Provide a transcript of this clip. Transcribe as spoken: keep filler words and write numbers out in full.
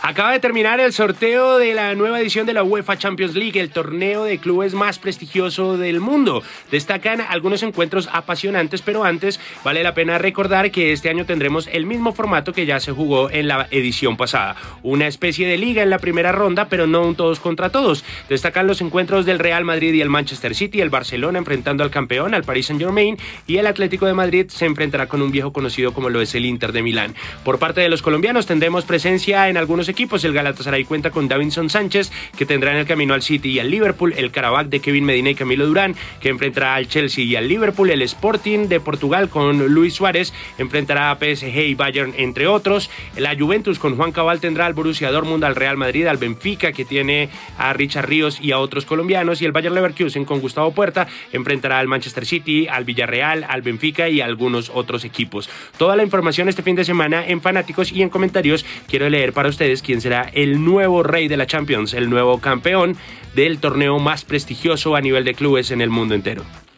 Acaba de terminar el sorteo de la nueva edición de la UEFA Champions League, el torneo de clubes más prestigioso del mundo. Destacan algunos encuentros apasionantes, pero antes vale la pena recordar que este año tendremos el mismo formato que ya se jugó en la edición pasada. Una especie de liga en la primera ronda, pero no un todos contra todos. Destacan los encuentros del Real Madrid y el Manchester City, el Barcelona enfrentando al campeón, al Paris Saint-Germain, y el Atlético de Madrid se enfrentará con un viejo conocido como lo es el Inter de Milán. Por parte de los colombianos tendremos presencia en algunos equipos. El Galatasaray cuenta con Davinson Sánchez, que tendrá en el camino al City y al Liverpool. El Karabakh de Kevin Medina y Camilo Durán, que enfrentará al Chelsea y al Liverpool. El Sporting de Portugal con Luis Suárez enfrentará a P S G y Bayern, entre otros. La Juventus con Juan Cabal tendrá al Borussia Dortmund, al Real Madrid, al Benfica, que tiene a Richard Ríos y a otros colombianos. Y el Bayer Leverkusen con Gustavo Puerta enfrentará al Manchester City, al Villarreal, al Benfica y a algunos otros equipos. Toda la información este fin de semana en Fanáticos, y en comentarios quiero leer para ustedes quién será el nuevo rey de la Champions, el nuevo campeón del torneo más prestigioso a nivel de clubes en el mundo entero.